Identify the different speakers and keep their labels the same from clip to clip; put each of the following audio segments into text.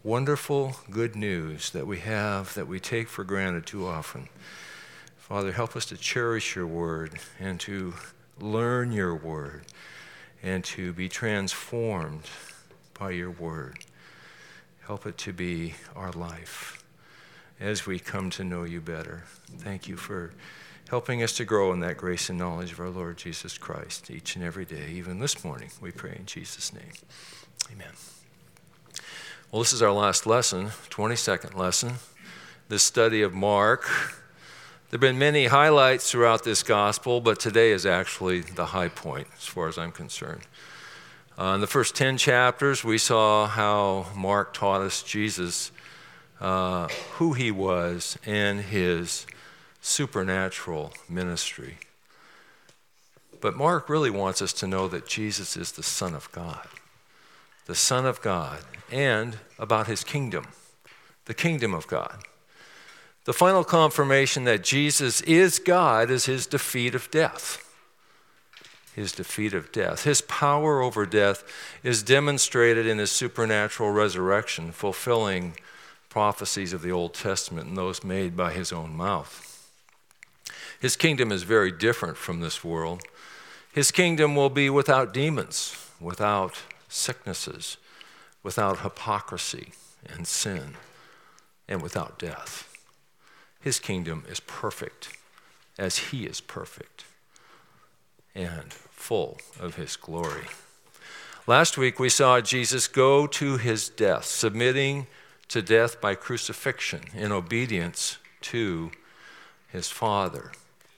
Speaker 1: wonderful good news that we have that we take for granted too often. Father, help us to cherish your word and to learn your word and to be transformed by your word. Help it to be our life as we come to know you better. Thank you for helping us to grow in that grace and knowledge of our Lord Jesus Christ each and every day. Even this morning, we pray in Jesus' name. Amen. Well, this is our last lesson, 22nd lesson, this study of Mark. There have been many highlights throughout this gospel, but today is actually the high point as far as I'm concerned. In the first 10 chapters, we saw how Mark taught us Jesus, who he was, and his supernatural ministry. But Mark really wants us to know that Jesus is the Son of God. The Son of God, and about his kingdom, the kingdom of God. The final confirmation that Jesus is God is his defeat of death. His defeat of death. His power over death is demonstrated in his supernatural resurrection, fulfilling prophecies of the Old Testament and those made by his own mouth. His kingdom is very different from this world. His kingdom will be without demons, without sicknesses, without hypocrisy and sin, and without death. His kingdom is perfect as he is perfect and full of his glory. Last week we saw Jesus go to his death, submitting to death by crucifixion in obedience to his Father.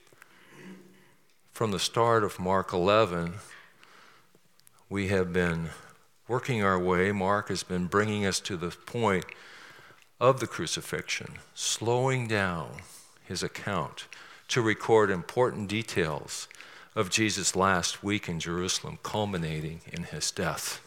Speaker 1: From the start of Mark 11, we have been working our way. Mark has been bringing us to the point of the crucifixion, slowing down his account to record important details of Jesus' last week in Jerusalem, culminating in his death.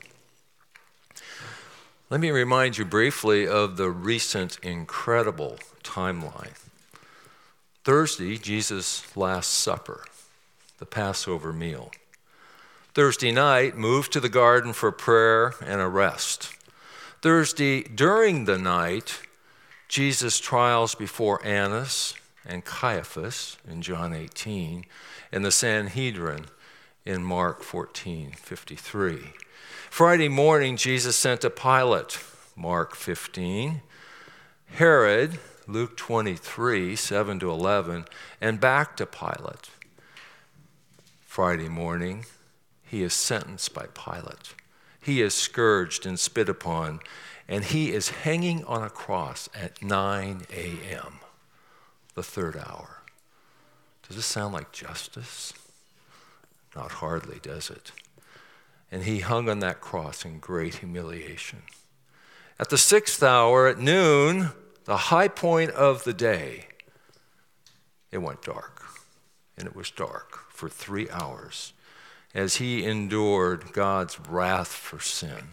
Speaker 1: Let me remind you briefly of the recent incredible timeline. Thursday, Jesus' Last Supper, the Passover meal. Thursday night, moved to the garden for prayer and a rest. Thursday, during the night, Jesus' trials before Annas and Caiaphas in John 18, and the Sanhedrin in Mark 14:53. Friday morning, Jesus sent to Pilate, Mark 15, Herod, Luke 23, 7-11, and back to Pilate. Friday morning, he is sentenced by Pilate. He is scourged and spit upon, and he is hanging on a cross at 9 a.m., the third hour. Does this sound like justice? Not hardly, does it? And he hung on that cross in great humiliation. At the 6th hour, at noon, the high point of the day, it went dark. And it was dark for 3 hours as he endured God's wrath for sin.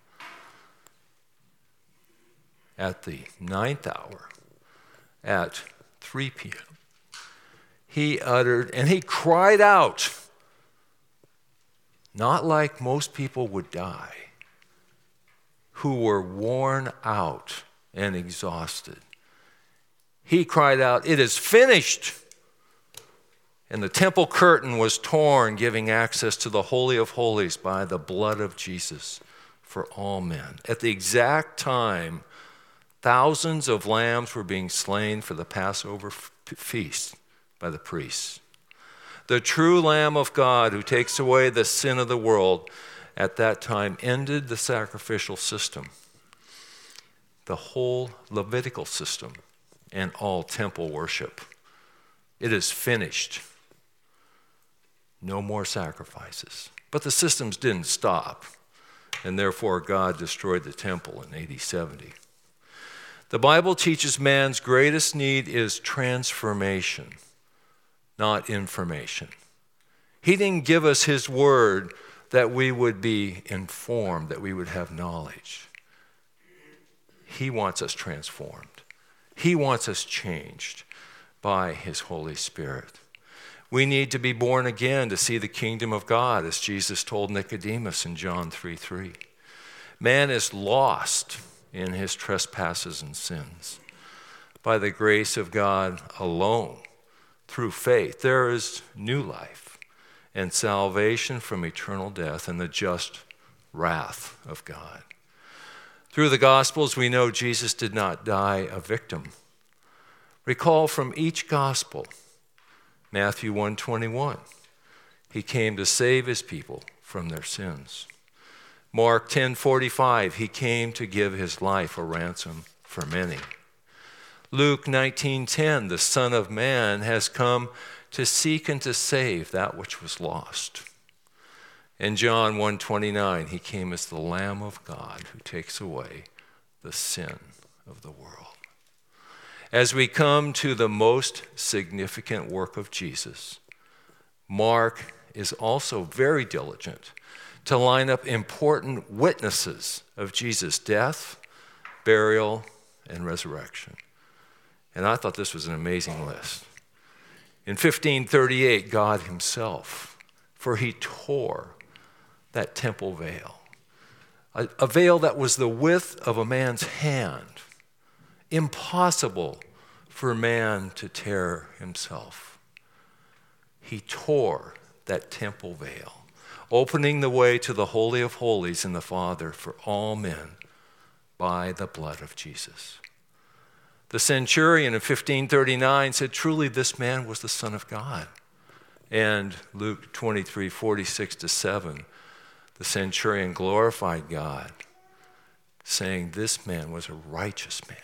Speaker 1: At the 9th hour, at 3 p.m., he uttered, and he cried out, not like most people would die, who were worn out and exhausted. He cried out, "It is finished!" And the temple curtain was torn, giving access to the Holy of Holies by the blood of Jesus for all men. At the exact time, thousands of lambs were being slain for the Passover feast by the priests. The true Lamb of God who takes away the sin of the world at that time ended the sacrificial system, the whole Levitical system, and all temple worship. It is finished. No more sacrifices. But the systems didn't stop, and therefore God destroyed the temple in AD 70. The Bible teaches man's greatest need is transformation, not information. He didn't give us his word that we would be informed, that we would have knowledge. He wants us transformed. He wants us changed by his Holy Spirit. We need to be born again to see the kingdom of God, as Jesus told Nicodemus in John 3:3. Man is lost in his trespasses and sins. By the grace of God alone, through faith, there is new life and salvation from eternal death and the just wrath of God. Through the Gospels, we know Jesus did not die a victim. Recall from each Gospel, Matthew 1:21, he came to save his people from their sins. Mark 10:45, he came to give his life a ransom for many. Luke 19:10, the Son of Man has come to seek and to save that which was lost. In John 1:29, he came as the Lamb of God who takes away the sin of the world. As we come to the most significant work of Jesus, Mark is also very diligent to line up important witnesses of Jesus' death, burial, and resurrection. And I thought this was an amazing list. In 1538, God himself, for he tore that temple veil, a veil that was the width of a man's hand, impossible for man to tear himself. He tore that temple veil, opening the way to the Holy of Holies in the Father for all men by the blood of Jesus. The centurion in 1539 said, truly this man was the Son of God. And Luke 23:46-7, the centurion glorified God, saying this man was a righteous man.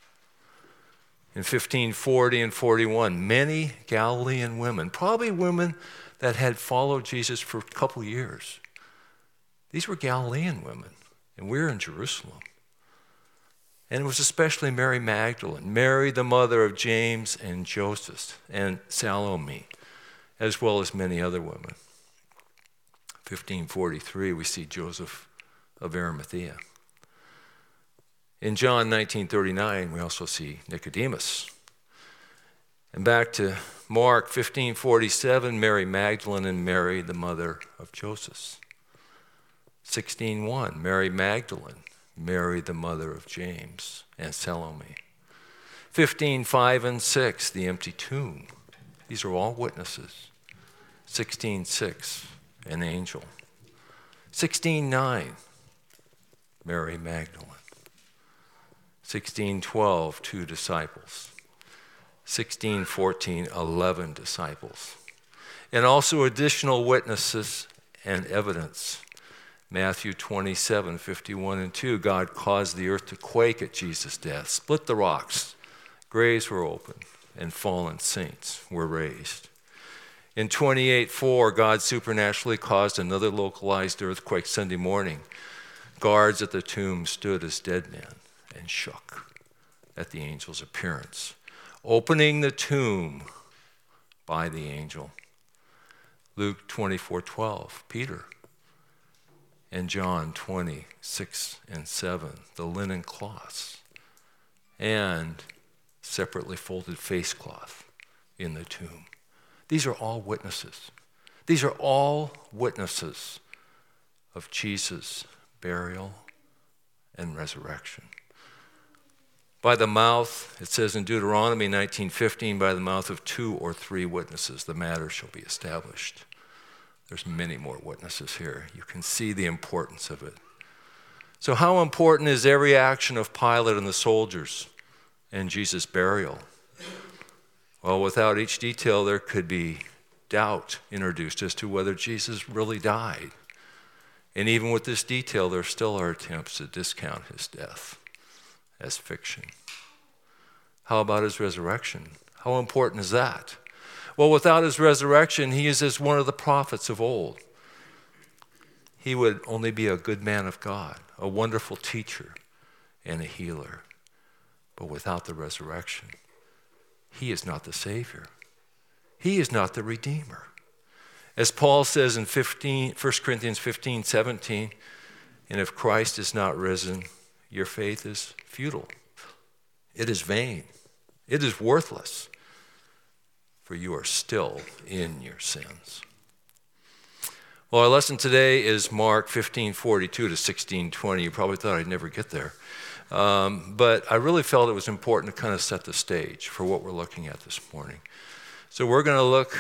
Speaker 1: In 1540 and 41, many Galilean women, probably women that had followed Jesus for a couple years, these were Galilean women, and we're in Jerusalem. And it was especially Mary Magdalene, Mary the mother of James and Joseph, and Salome, as well as many other women. 1543, we see Joseph of Arimathea. In John 19:39, we also see Nicodemus. And back to Mark 15:47, Mary Magdalene and Mary, the mother of Joseph. 16:1, Mary Magdalene, Mary, the mother of James and Salome. 15:5 and 6, the empty tomb. These are all witnesses. 16:6, an angel. 16:9, Mary Magdalene. 16:12, 2 disciples. 16:14, 11 disciples. And also additional witnesses and evidence. Matthew 27:51 and 2, God caused the earth to quake at Jesus' death, split the rocks, graves were opened, and fallen saints were raised. In 28:4, God supernaturally caused another localized earthquake Sunday morning. Guards at the tomb stood as dead men and shook at the angel's appearance, opening the tomb by the angel. Luke 24:12, Peter. And John 20:6 and 7, the linen cloths and separately folded face cloth in the tomb. These are all witnesses. These are all witnesses of Jesus' burial and resurrection. By the mouth, it says in Deuteronomy 19:15, by the mouth of 2 or 3 witnesses, the matter shall be established. There's many more witnesses here. You can see the importance of it. So how important is every action of Pilate and the soldiers and Jesus' burial? Well, without each detail, there could be doubt introduced as to whether Jesus really died. And even with this detail, there still are attempts to discount his death as fiction. How about his resurrection? How important is that? Well, without his resurrection, he is as one of the prophets of old. He would only be a good man of God, a wonderful teacher, and a healer. But without the resurrection, he is not the Savior. He is not the Redeemer. As Paul says in 1 Corinthians 15:17, and if Christ is not risen, your faith is futile. It is vain. It is worthless. For you are still in your sins. Well, our lesson today is Mark 15:42 to 16:20. You probably thought I'd never get there. But I really felt it was important to kind of set the stage for what we're looking at this morning. So we're going to look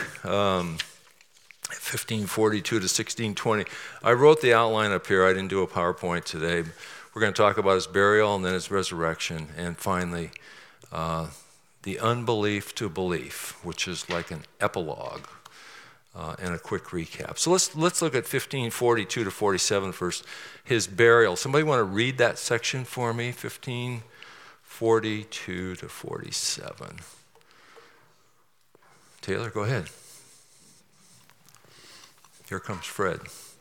Speaker 1: 1542 to 1620. I wrote the outline up here. I didn't do a PowerPoint today. We're going to talk about his burial and then his resurrection, and finally the unbelief to belief, which is like an epilogue and a quick recap. So let's look at 1542 to 47 first, his burial. Somebody want to read that section for me? 1542 to 47. Taylor, go ahead. Here comes Fred.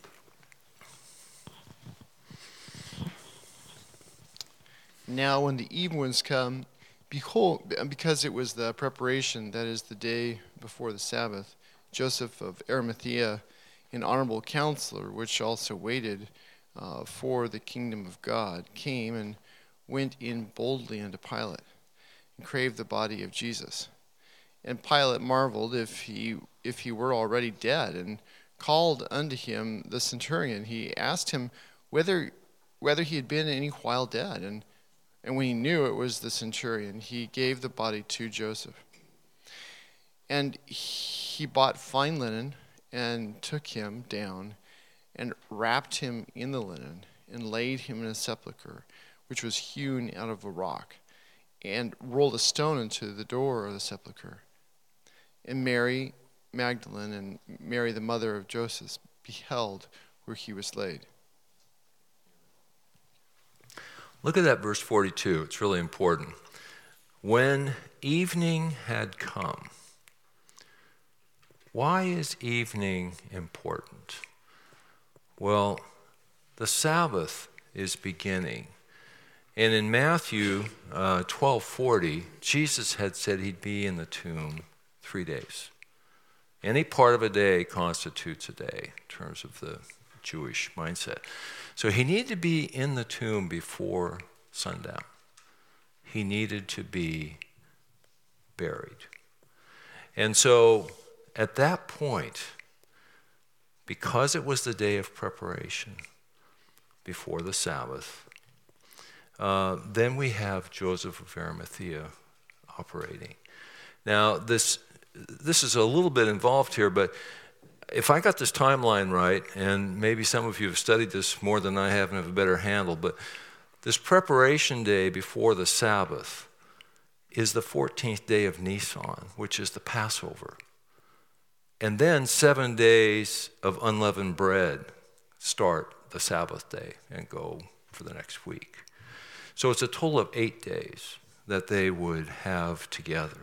Speaker 2: Now when the even was come, behold, because it was the preparation, that is the day before the Sabbath, Joseph of Arimathea, an honorable counselor, which also waited for the kingdom of God, came and went in boldly unto Pilate, and craved the body of Jesus. And Pilate marveled if he were already dead, and called unto him the centurion. He asked him whether he had been any while dead. And when he knew it was the centurion, he gave the body to Joseph. And he bought fine linen, and took him down, and wrapped him in the linen, and laid him in a sepulchre, which was hewn out of a rock, and rolled a stone into the door of the sepulchre. And Mary Magdalene and Mary, the mother of Joseph, beheld where he was laid.
Speaker 1: Look at that verse 42. It's really important. When evening had come. Why is evening important? Well, the Sabbath is beginning. And in Matthew 12:40, Jesus had said he'd be in the tomb 3 days. Any part of a day constitutes a day in terms of the Jewish mindset. So he needed to be in the tomb before sundown. He needed to be buried. And so at that point, because it was the day of preparation before the Sabbath, then we have Joseph of Arimathea operating. Now, this is a little bit involved here, but if I got this timeline right, and maybe some of you have studied this more than I have and have a better handle, but this preparation day before the Sabbath is the 14th day of Nisan, which is the Passover. And then 7 days of unleavened bread start the Sabbath day and go for the next week. So it's a total of 8 days that they would have together.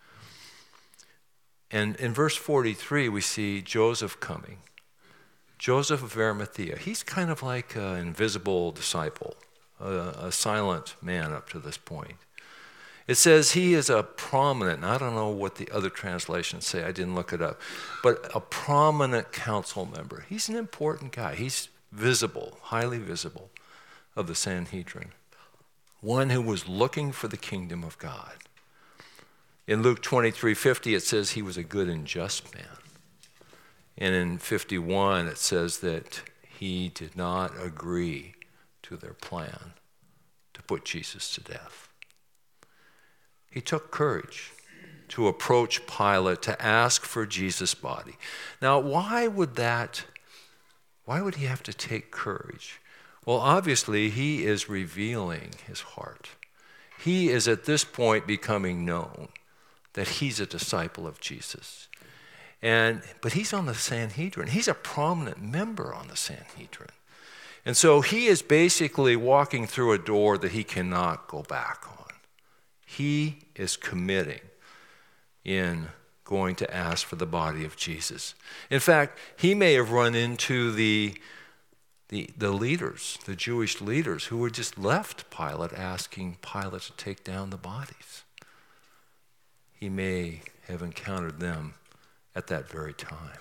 Speaker 1: And in verse 43, we see Joseph coming. Joseph of Arimathea. He's kind of like an invisible disciple, a silent man up to this point. It says he is a prominent, and I don't know what the other translations say, I didn't look it up, but a prominent council member. He's an important guy. He's visible, highly visible of the Sanhedrin. One who was looking for the kingdom of God. In Luke 23:50, it says he was a good and just man. And in 51, it says that he did not agree to their plan to put Jesus to death. He took courage to approach Pilate to ask for Jesus' body. Now, why would he have to take courage? Well, obviously, he is revealing his heart. He is at this point becoming known that he's a disciple of Jesus. But he's on the Sanhedrin. He's a prominent member on the Sanhedrin. And so he is basically walking through a door that he cannot go back on. He is committing in going to ask for the body of Jesus. In fact, he may have run into the leaders, the Jewish leaders, who had just left Pilate, asking Pilate to take down the bodies. He may have encountered them at that very time.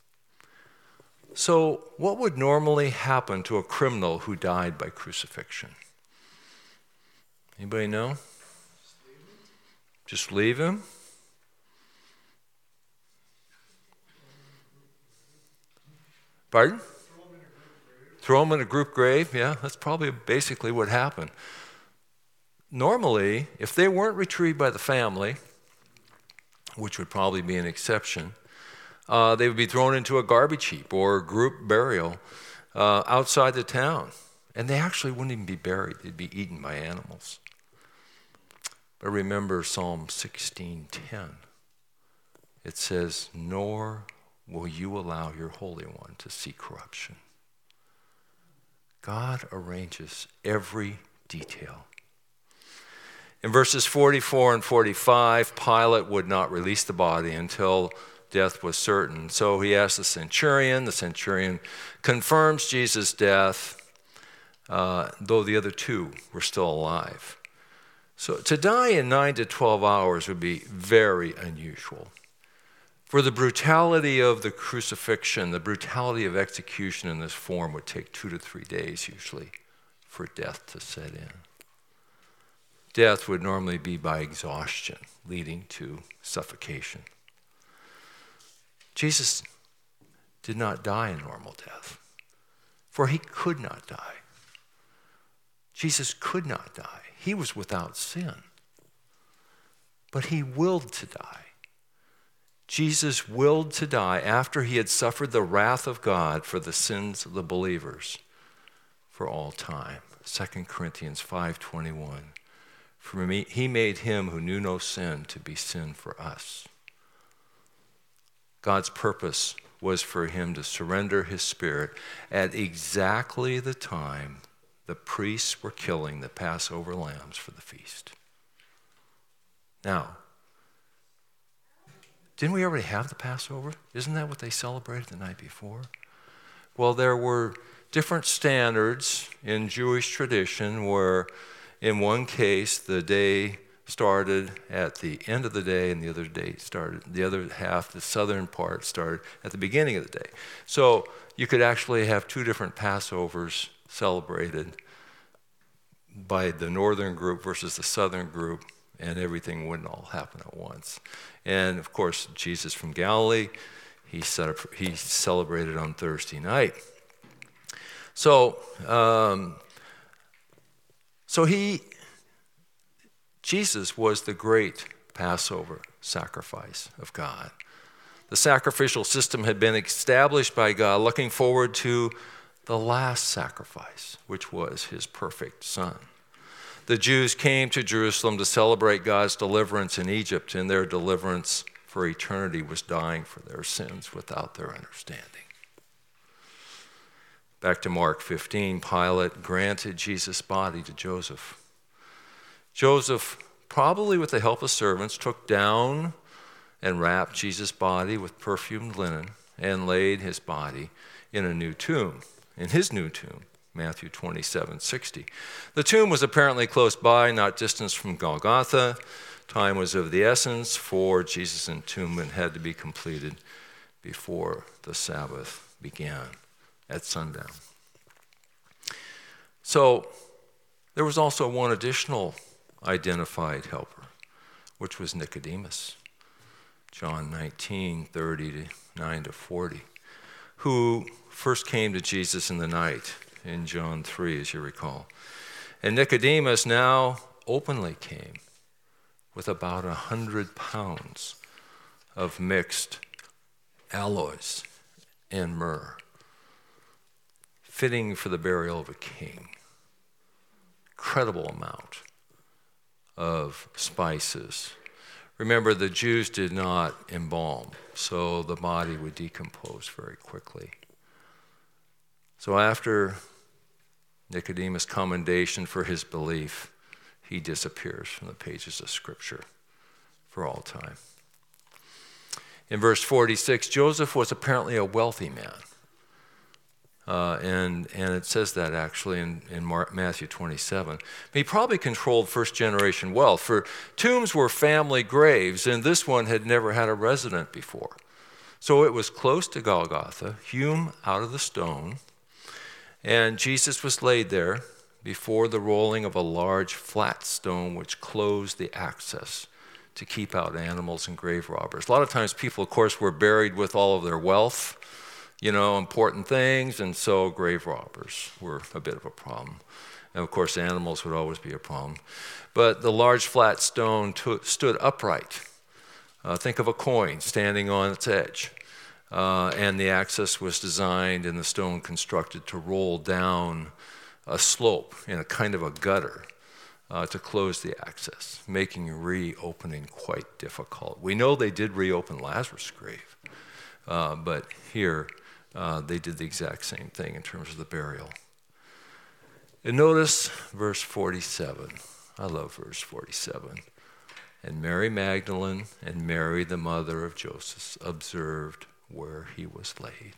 Speaker 1: So, what would normally happen to a criminal who died by crucifixion? Anybody know? Just leave him? Pardon? Throw him in a group grave. Yeah, that's probably basically what happened. normally, if they weren't retrieved by the family, which would probably be an exception, they would be thrown into a garbage heap or a group burial outside the town. And they actually wouldn't even be buried. They'd be eaten by animals. But remember Psalm 16:10. It says, "Nor will you allow your Holy One to see corruption." God arranges every detail. In verses 44 and 45, Pilate would not release the body until death was certain. So he asked the centurion. The centurion confirms Jesus' death, though the other two were still alive. So to die in 9 to 12 hours would be very unusual. For the brutality of the crucifixion, the brutality of execution in this form would take 2 to 3 days usually for death to set in. Death would normally be by exhaustion, leading to suffocation. Jesus did not die a normal death, for he could not die. Jesus could not die. He was without sin. But he willed to die. Jesus willed to die after he had suffered the wrath of God for the sins of the believers for all time. 2 Corinthians 5:21. For me, he made him who knew no sin to be sin for us. God's purpose was for him to surrender his spirit at exactly the time the priests were killing the Passover lambs for the feast. Now, didn't we already have the Passover? Isn't that what they celebrated the night before? Well, there were different standards in Jewish tradition where in one case the day started at the end of the day and the other half, the southern part, started at the beginning of the day. So you could actually have two different Passovers celebrated by the northern group versus the southern group, and everything wouldn't all happen at once. And of course, Jesus from Galilee, he celebrated on Thursday night. So Jesus was the great Passover sacrifice of God. The sacrificial system had been established by God, looking forward to the last sacrifice, which was his perfect Son. The Jews came to Jerusalem to celebrate God's deliverance in Egypt, and their deliverance for eternity was dying for their sins without their understanding. Back to Mark 15, Pilate granted Jesus' body to Joseph. Joseph, probably with the help of servants, took down and wrapped Jesus' body with perfumed linen and laid his body in a new tomb, in his new tomb, Matthew 27:60. The tomb was apparently close by, not distant from Golgotha. Time was of the essence, for Jesus' entombment had to be completed before the Sabbath began at sundown. So there was also one additional identified helper, which was Nicodemus, John 19:39-40, who first came to Jesus in the night in John 3, as you recall. And Nicodemus now openly came with about 100 pounds of mixed aloes and myrrh, fitting for the burial of a king. Incredible amount of spices. Remember, the Jews did not embalm, so the body would decompose very quickly. So after Nicodemus' commendation for his belief, he disappears from the pages of Scripture for all time. In verse 46, Joseph was apparently a wealthy man. And it says that actually in Matthew 27. He probably controlled first-generation wealth, for tombs were family graves, and this one had never had a resident before. So it was close to Golgotha, hewn out of the stone, and Jesus was laid there before the rolling of a large flat stone which closed the access to keep out animals and grave robbers. A lot of times people, of course, were buried with all of their wealth, important things, and so grave robbers were a bit of a problem. And of course, animals would always be a problem. But the large flat stone stood upright. Think of a coin standing on its edge. And the access was designed and the stone constructed to roll down a slope in a kind of a gutter to close the access, making reopening quite difficult. We know they did reopen Lazarus' grave, but here they did the exact same thing in terms of the burial. And notice verse 47. I love verse 47. And Mary Magdalene and Mary, the mother of Joseph, observed where he was laid.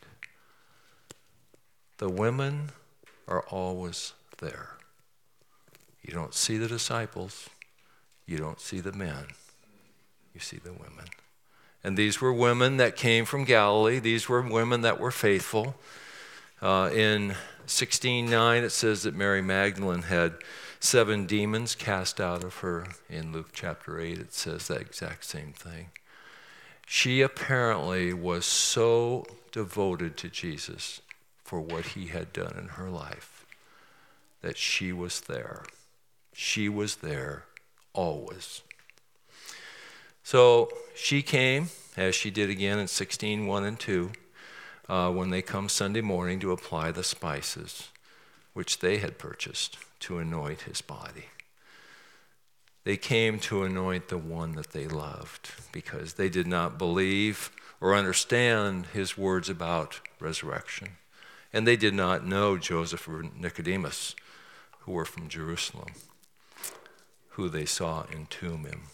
Speaker 1: The women are always there. You don't see the disciples. You don't see the men. You see the women. And these were women that came from Galilee. These were women that were faithful. In 16:9, it says that Mary Magdalene had 7 demons cast out of her. In Luke chapter 8, it says that exact same thing. She apparently was so devoted to Jesus for what he had done in her life that she was there. She was there always. So she came, as she did again in 16:1 and 2, when they come Sunday morning to apply the spices which they had purchased to anoint his body. They came to anoint the one that they loved because they did not believe or understand his words about resurrection. And they did not know Joseph or Nicodemus, who were from Jerusalem, who they saw entomb him.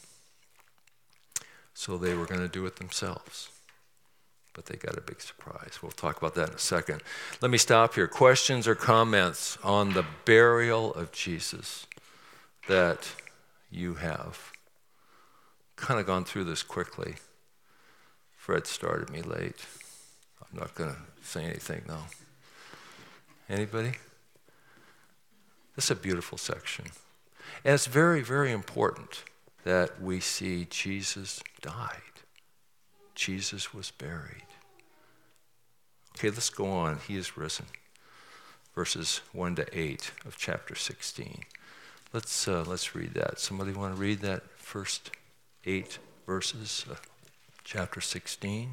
Speaker 1: So they were going to do it themselves. But they got a big surprise. We'll talk about that in a second. Let me stop here. Questions or comments on the burial of Jesus that you have? Kind of gone through this quickly. Fred started me late. I'm not going to say anything now. Anybody? This is a beautiful section. And it's very, very important that we see Jesus died. Jesus was buried. Okay, let's go on. He is risen. Verses 1 to 8 of chapter 16. Let's read that. Somebody want to read that first 8 verses of chapter 16?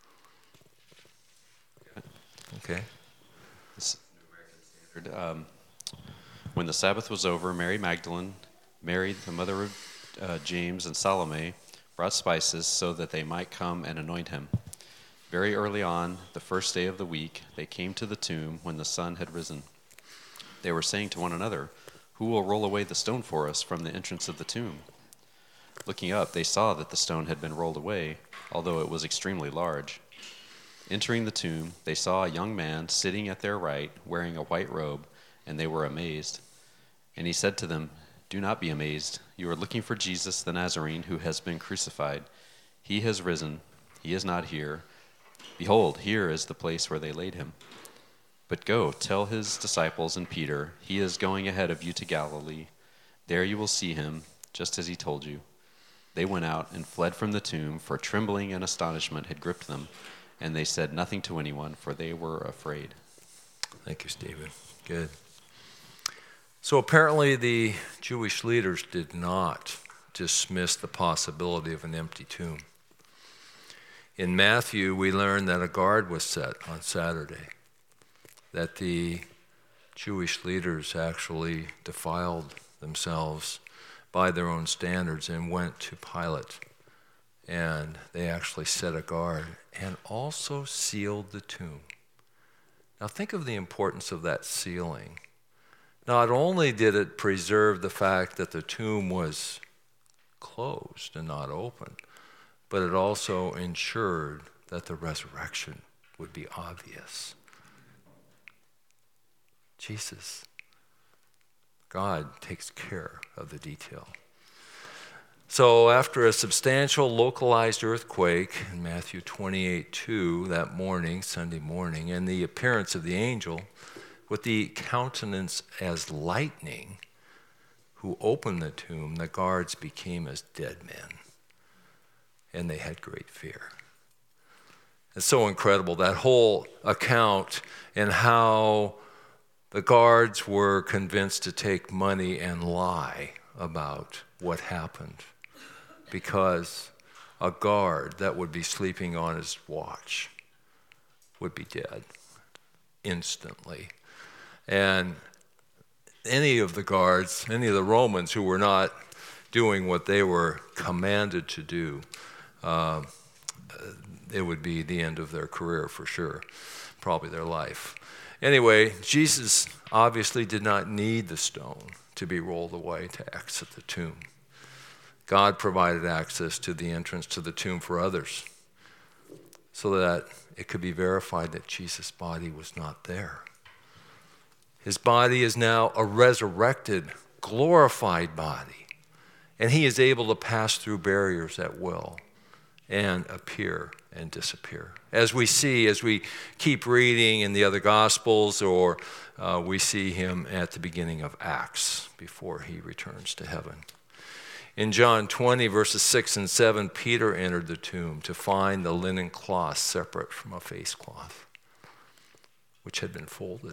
Speaker 1: Okay.
Speaker 3: This New American Standard. When the Sabbath was over, Mary Magdalene, Mary, the mother of James, and Salome brought spices so that they might come and anoint him. Very early on, the first day of the week, they came to the tomb when the sun had risen. They were saying to one another, "Who will roll away the stone for us from the entrance of the tomb?" Looking up, they saw that the stone had been rolled away, although it was extremely large. Entering the tomb, they saw a young man sitting at their right, wearing a white robe, and they were amazed. And he said to them, "Do not be amazed. You are looking for Jesus the Nazarene who has been crucified. He has risen. He is not here. Behold, here is the place where they laid him. But go, tell his disciples and Peter, he is going ahead of you to Galilee. There you will see him, just as he told you." They went out and fled from the tomb, for trembling and astonishment had gripped them, and they said nothing to anyone, for they were afraid.
Speaker 1: Thank you, Stephen. Good. So apparently the Jewish leaders did not dismiss the possibility of an empty tomb. In Matthew, we learn that a guard was set on Saturday, that the Jewish leaders actually defiled themselves by their own standards and went to Pilate, and they actually set a guard and also sealed the tomb. Now think of the importance of that sealing. Not only did it preserve the fact that the tomb was closed and not open, but it also ensured that the resurrection would be obvious. Jesus, God takes care of the detail. So after a substantial localized earthquake in Matthew 28:2 that morning, Sunday morning, and the appearance of the angel with the countenance as lightning who opened the tomb, the guards became as dead men, and they had great fear. It's so incredible, that whole account and how The guards were convinced to take money and lie about what happened, because a guard that would be sleeping on his watch would be dead instantly. And any of the guards, any of the Romans who were not doing what they were commanded to do, it would be the end of their career for sure, probably their life. Anyway, Jesus obviously did not need the stone to be rolled away to exit the tomb. God provided access to the entrance to the tomb for others so that it could be verified that Jesus' body was not there. His body is now a resurrected, glorified body, and he is able to pass through barriers at will and appear and disappear. As we see, as we keep reading in the other Gospels, or we see him at the beginning of Acts before he returns to heaven. In John 20, verses 6 and 7, Peter entered the tomb to find the linen cloth separate from a face cloth, which had been folded.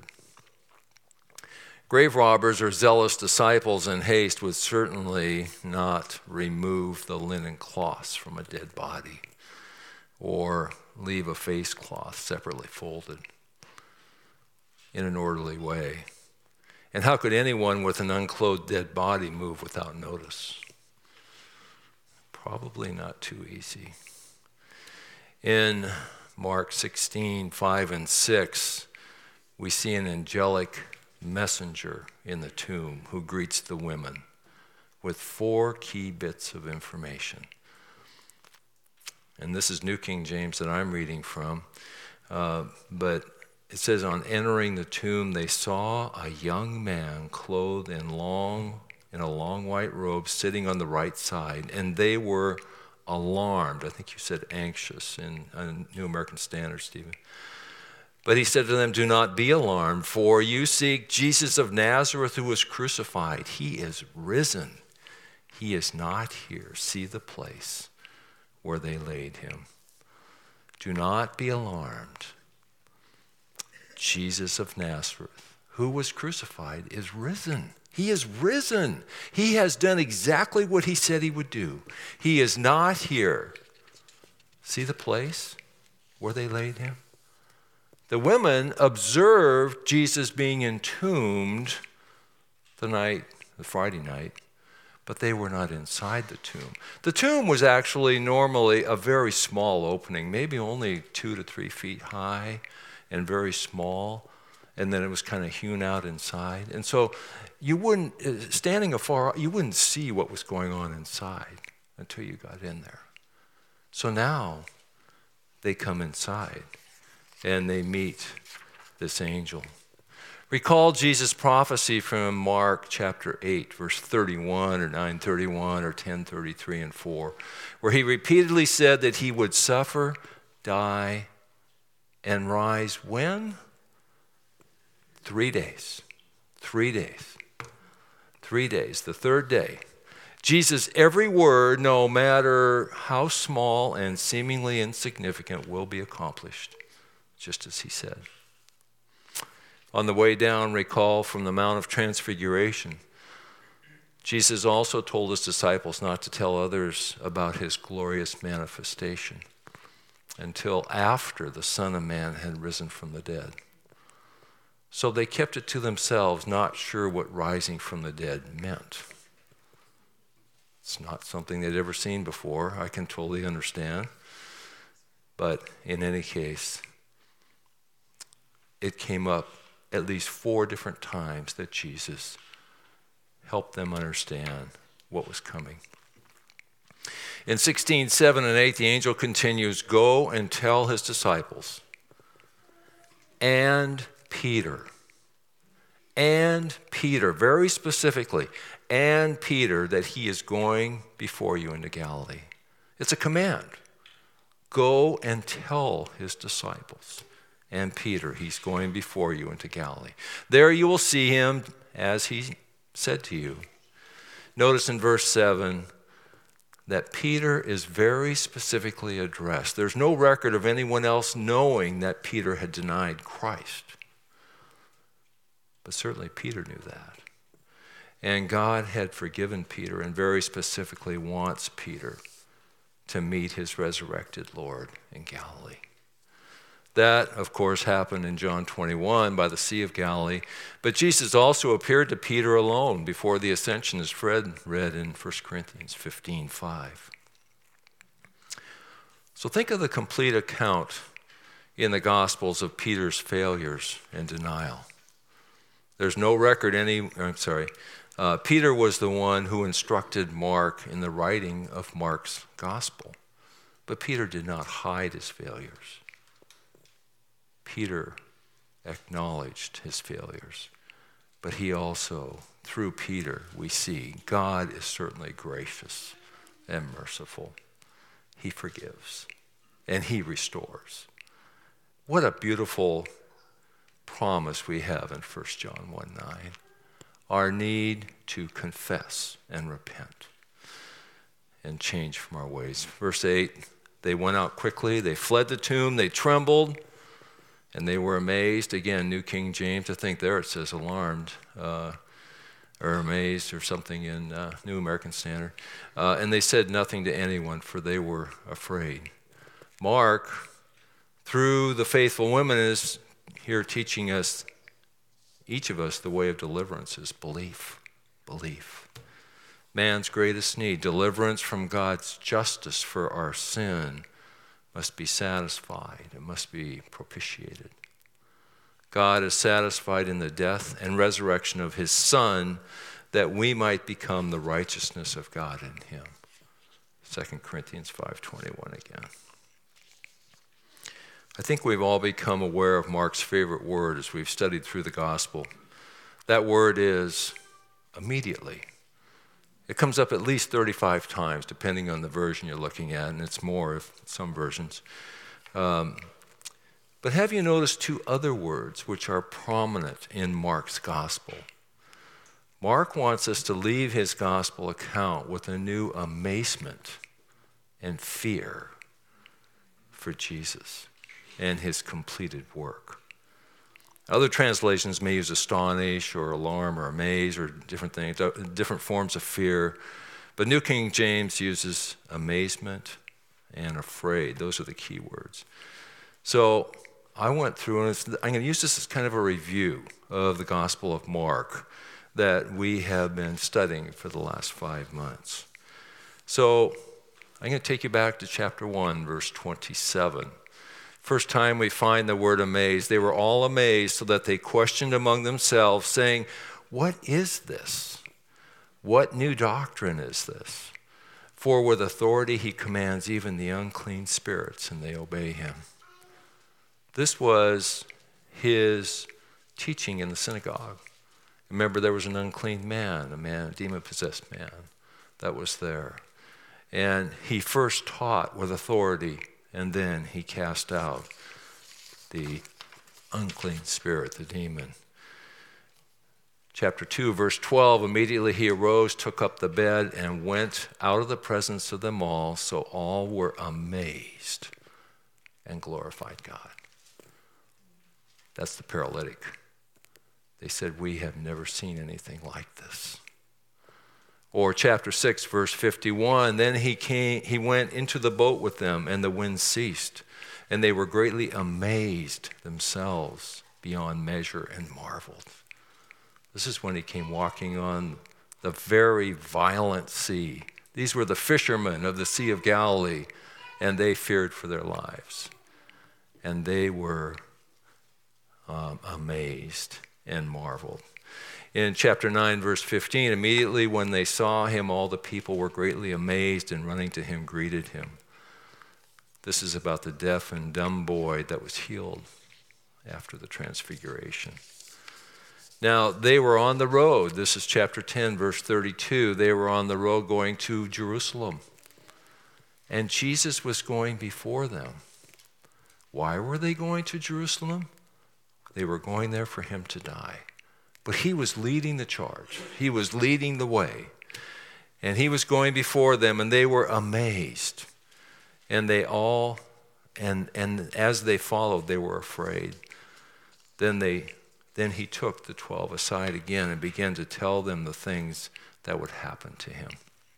Speaker 1: Grave robbers or zealous disciples in haste would certainly not remove the linen cloths from a dead body or leave a face cloth separately folded in an orderly way. And how could anyone with an unclothed dead body move without notice? Probably not too easy. In Mark 16, 5 and 6, we see an angelic messenger in the tomb who greets the women with 4 key bits of information. And this is New King James that I'm reading from. But it says, on entering the tomb, they saw a young man clothed in a long white robe sitting on the right side, and they were alarmed. I think you said anxious in New American Standard, Stephen. But he said to them, do not be alarmed, for you seek Jesus of Nazareth who was crucified. He is risen. He is not here. See the place where they laid him. Do not be alarmed. Jesus of Nazareth, who was crucified, is risen. He is risen. He has done exactly what he said he would do. He is not here. See the place where they laid him? The women observed Jesus being entombed the Friday night, but they were not inside the tomb. The tomb was actually normally a very small opening, maybe only 2 to 3 feet high and very small, and then it was kind of hewn out inside. And so you wouldn't, standing afar, you wouldn't see what was going on inside until you got in there. So now they come inside and they meet this angel. Recall Jesus' prophecy from Mark chapter 8, verse 31 or 9:31 or 10:33 and 4, where he repeatedly said that he would suffer, die, and rise when? 3 days. 3 days. 3 days, the third day. Jesus' every word, no matter how small and seemingly insignificant, will be accomplished, just as he said. On the way down, recall from the Mount of Transfiguration, Jesus also told his disciples not to tell others about his glorious manifestation until after the Son of Man had risen from the dead. So they kept it to themselves, not sure what rising from the dead meant. It's not something they'd ever seen before, I can totally understand. But in any case, it came up at least 4 different times that Jesus helped them understand what was coming. In 16:7 and 8, the angel continues, go and tell his disciples and Peter, very specifically, and Peter, that he is going before you into Galilee. It's a command. Go and tell his disciples and Peter, he's going before you into Galilee. There you will see him as he said to you. Notice in verse 7 that Peter is very specifically addressed. There's no record of anyone else knowing that Peter had denied Christ. But certainly Peter knew that. And God had forgiven Peter and very specifically wants Peter to meet his resurrected Lord in Galilee. That, of course, happened in John 21 by the Sea of Galilee. But Jesus also appeared to Peter alone before the ascension, as Fred read in 1 Corinthians 15:5. So think of the complete account in the Gospels of Peter's failures and denial. There's no record Peter was the one who instructed Mark in the writing of Mark's Gospel. But Peter did not hide his failures. Peter acknowledged his failures. But he also, through Peter, we see God is certainly gracious and merciful. He forgives and he restores. What a beautiful promise we have in 1 John 1:9. Our need to confess and repent and change from our ways. Verse 8, they went out quickly, they fled the tomb, they trembled, and they were amazed. Again, New King James, I think there it says alarmed, or amazed or something in New American Standard. And they said nothing to anyone, for they were afraid. Mark, through the faithful women, is here teaching us, each of us, the way of deliverance is belief. Belief. Man's greatest need, deliverance from God's justice for our sin, must be satisfied. It must be propitiated. God is satisfied in the death and resurrection of his Son, that we might become the righteousness of God in him. 2 Corinthians 5:21 again. I think we've all become aware of Mark's favorite word as we've studied through the gospel. That word is immediately. It comes up at least 35 times, depending on the version you're looking at, and it's more if some versions. But have you noticed two other words which are prominent in Mark's gospel? Mark wants us to leave his gospel account with a new amazement and fear for Jesus and his completed work. Other translations may use astonish or alarm or amaze or different things, different forms of fear. But New King James uses amazement and afraid. Those are the key words. So I went through, and I'm going to use this as kind of a review of the Gospel of Mark that we have been studying for the last 5 months. So I'm going to take you back to chapter 1, verse 27. First time we find the word amazed. They were all amazed so that they questioned among themselves, saying, "What is this? What new doctrine is this? For with authority he commands even the unclean spirits, and they obey him." This was his teaching in the synagogue. Remember, there was an unclean man, a demon-possessed man that was there. And he first taught with authority, and then he cast out the unclean spirit, the demon. Chapter 2, verse 12, immediately he arose, took up the bed, and went out of the presence of them all, so all were amazed and glorified God. That's the paralytic. They said, "We have never seen anything like this." Or chapter 6, verse 51, then he went into the boat with them, and the wind ceased, and they were greatly amazed themselves beyond measure and marveled. This is when he came walking on the very violent sea. These were the fishermen of the Sea of Galilee, and they feared for their lives. And they were amazed and marveled. In chapter 9, verse 15, immediately when they saw him, all the people were greatly amazed, and running to him greeted him. This is about the deaf and dumb boy that was healed after the transfiguration. Now, they were on the road. This is chapter 10, verse 32. They were on the road going to Jerusalem, and Jesus was going before them. Why were they going to Jerusalem? They were going there for him to die. But he was leading the charge. He was leading the way. And he was going before them, and they were amazed. And they all, and as they followed, they were afraid. Then they Then he took the 12 aside again and began to tell them the things that would happen to him.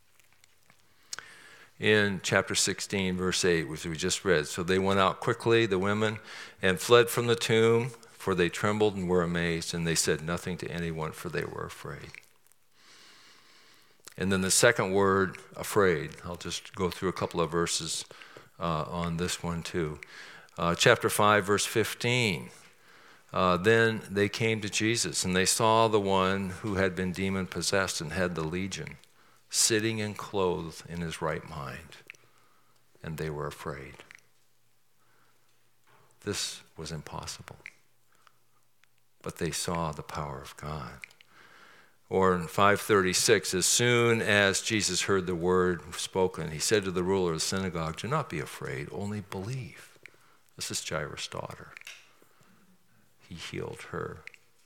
Speaker 1: In chapter 16, verse 8, which we just read, so they went out quickly, the women, and fled from the tomb, for they trembled and were amazed, and they said nothing to anyone, for they were afraid. And then the second word, afraid. I'll just go through a couple of verses on this one too. Chapter 5, verse 15. Then they came to Jesus, and they saw the one who had been demon-possessed and had the legion, sitting and clothed in his right mind, and they were afraid. This was impossible, but they saw the power of God. Or in 5:36, as soon as Jesus heard the word spoken, he said to the ruler of the synagogue, do not be afraid, only believe. This is Jairus' daughter. He healed her.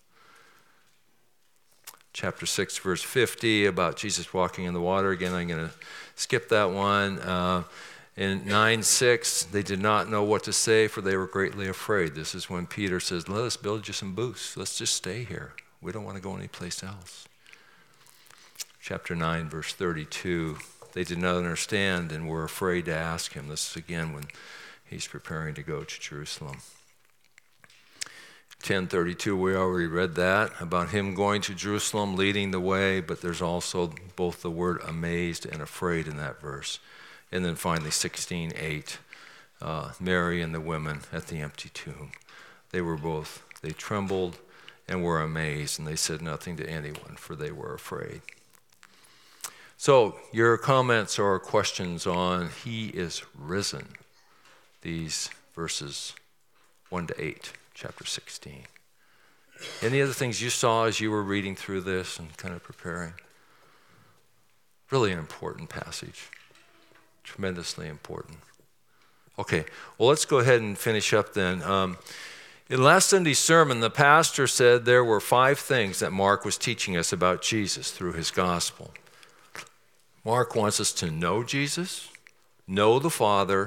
Speaker 1: Chapter 6, verse 50, about Jesus walking in the water. Again, I'm going to skip that one. In 9:6, they did not know what to say, for they were greatly afraid. This is when Peter says, let us build you some booths. Let's just stay here. We don't want to go anyplace else. Chapter 9, verse 32, they did not understand and were afraid to ask him. This is again when he's preparing to go to Jerusalem. 10:32, we already read that, about him going to Jerusalem, leading the way, but there's also both the word amazed and afraid in that verse. And then finally 16:8, Mary and the women at the empty tomb. They trembled and were amazed, and they said nothing to anyone, for they were afraid. So your comments or questions on he is risen, these verses 1 to 8, chapter 16. Any other things you saw as you were reading through this and kind of preparing? Really an important passage, tremendously important. Okay, well, let's go ahead and finish up then. In last Sunday's sermon, the pastor said there were 5 things that Mark was teaching us about Jesus through his gospel. Mark wants us to know Jesus, know the Father,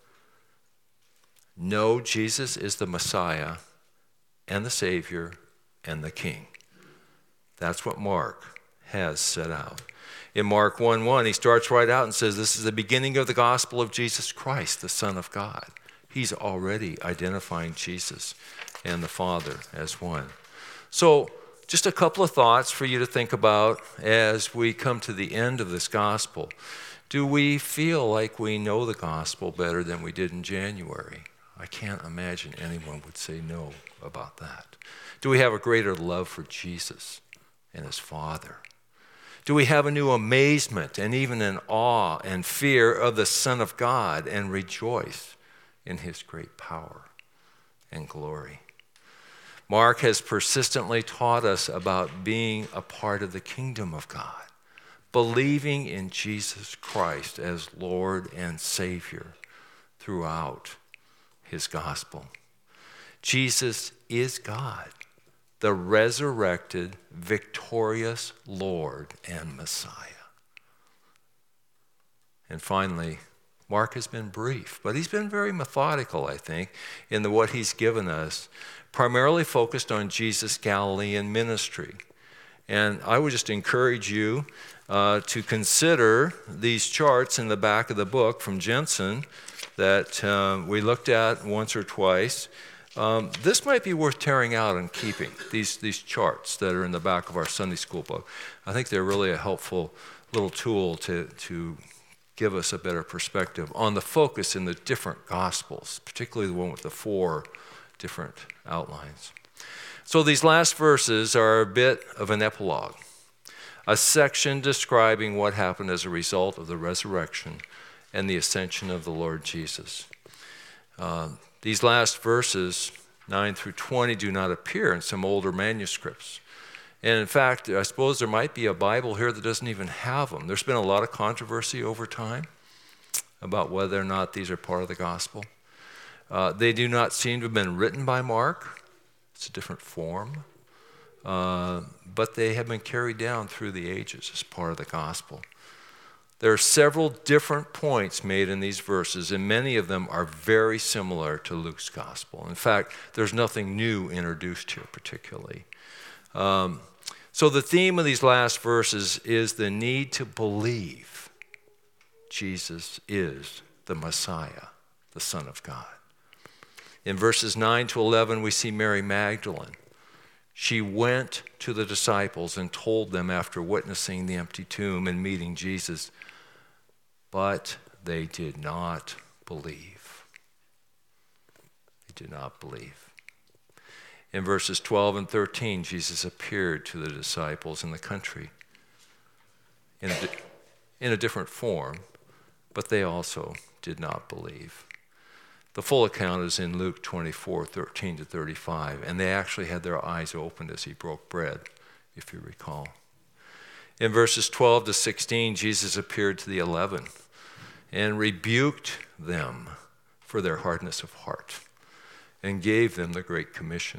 Speaker 1: know Jesus is the Messiah and the Savior and the King. That's what Mark has set out. In Mark 1:1, he starts right out and says, this is the beginning of the gospel of Jesus Christ, the Son of God. He's already identifying Jesus and the Father as one. So, just a couple of thoughts for you to think about as we come to the end of this gospel. Do we feel like we know the gospel better than we did in January? I can't imagine anyone would say no about that. Do we have a greater love for Jesus and his Father? Do we have a new amazement and even an awe and fear of the Son of God and rejoice in his great power and glory? Mark has persistently taught us about being a part of the kingdom of God, believing in Jesus Christ as Lord and Savior throughout his gospel. Jesus is God, the resurrected, victorious Lord and Messiah. And finally, Mark has been brief, but he's been very methodical, I think, in what he's given us, primarily focused on Jesus' Galilean ministry. And I would just encourage you to consider these charts in the back of the book from Jensen that we looked at once or twice. This might be worth tearing out and keeping, these charts that are in the back of our Sunday school book. I think they're really a helpful little tool to give us a better perspective on the focus in the different Gospels, particularly the one with the 4 different outlines. So these last verses are a bit of an epilogue, a section describing what happened as a result of the resurrection and the ascension of the Lord Jesus. These last verses, 9 through 20, do not appear in some older manuscripts. And in fact, I suppose there might be a Bible here that doesn't even have them. There's been a lot of controversy over time about whether or not these are part of the gospel. They do not seem to have been written by Mark. It's a different form. But they have been carried down through the ages as part of the gospel. There are several different points made in these verses, and many of them are very similar to Luke's gospel. In fact, there's nothing new introduced here particularly. So the theme of these last verses is the need to believe Jesus is the Messiah, the Son of God. In verses 9 to 11, we see Mary Magdalene. She went to the disciples and told them after witnessing the empty tomb and meeting Jesus, but they did not believe. They did not believe. In verses 12 and 13, Jesus appeared to the disciples in the country in a different form, but they also did not believe. The full account is in Luke 24, 13 to 35, and they actually had their eyes opened as he broke bread, if you recall. In verses 12 to 16, Jesus appeared to the 11 and rebuked them for their hardness of heart and gave them the Great Commission.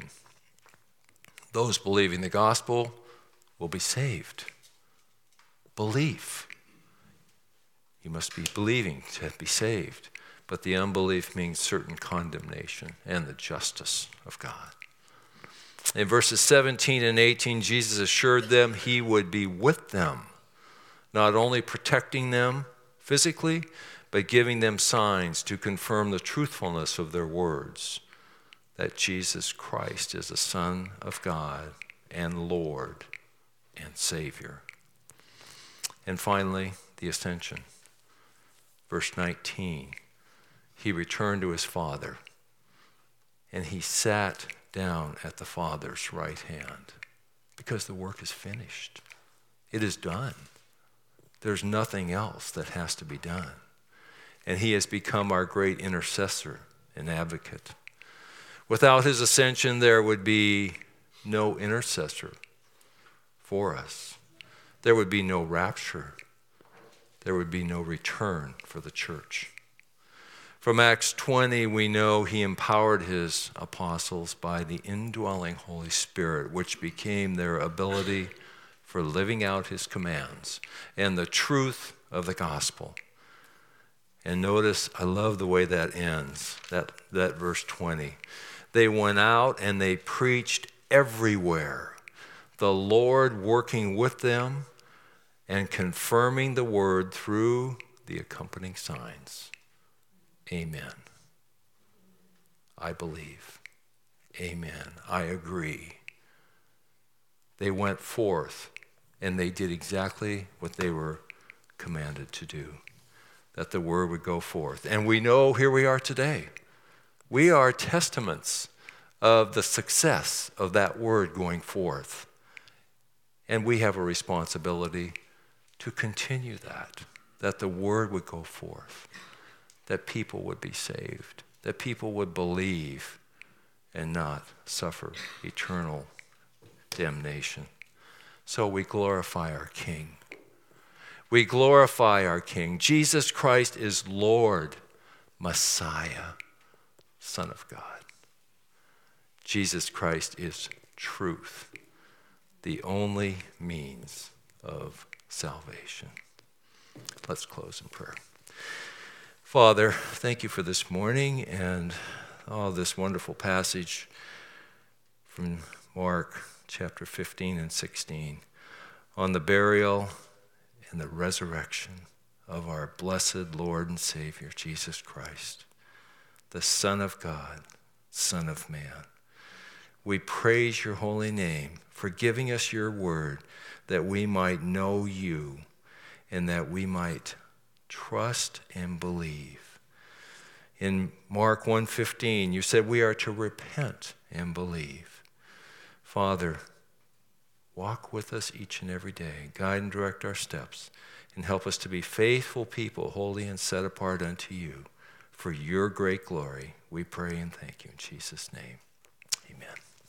Speaker 1: Those believing the gospel will be saved. Belief. You must be believing to be saved. But the unbelief means certain condemnation and the justice of God. In verses 17 and 18, Jesus assured them he would be with them, not only protecting them physically, but giving them signs to confirm the truthfulness of their words, that Jesus Christ is the Son of God and Lord and Savior. And finally, the ascension. Verse 19. He returned to his Father, and he sat down at the Father's right hand because the work is finished. It is done. There's nothing else that has to be done. And he has become our great intercessor and advocate. Without his ascension, there would be no intercessor for us. There would be no rapture. There would be no return for the church. From Acts 20, we know he empowered his apostles by the indwelling Holy Spirit, which became their ability for living out his commands and the truth of the gospel. And notice, I love the way that ends, that verse 20. They went out and they preached everywhere, the Lord working with them and confirming the word through the accompanying signs. Amen. I believe. Amen. I agree. They went forth and they did exactly what they were commanded to do, that the word would go forth. And we know here we are today. We are testaments of the success of that word going forth. And we have a responsibility to continue that the word would go forth, that people would be saved, that people would believe and not suffer eternal damnation. So we glorify our King. We glorify our King. Jesus Christ is Lord, Messiah, Son of God. Jesus Christ is truth, the only means of salvation. Let's close in prayer. Father, thank you for this morning and this wonderful passage from Mark chapter 15 and 16 on the burial and the resurrection of our blessed Lord and Savior, Jesus Christ, the Son of God, Son of Man. We praise your holy name for giving us your word that we might know you and that we might trust and believe. In Mark 1:15, you said we are to repent and believe. Father, walk with us each and every day. Guide and direct our steps and help us to be faithful people, holy and set apart unto you. For your great glory, we pray and thank you in Jesus' name. Amen.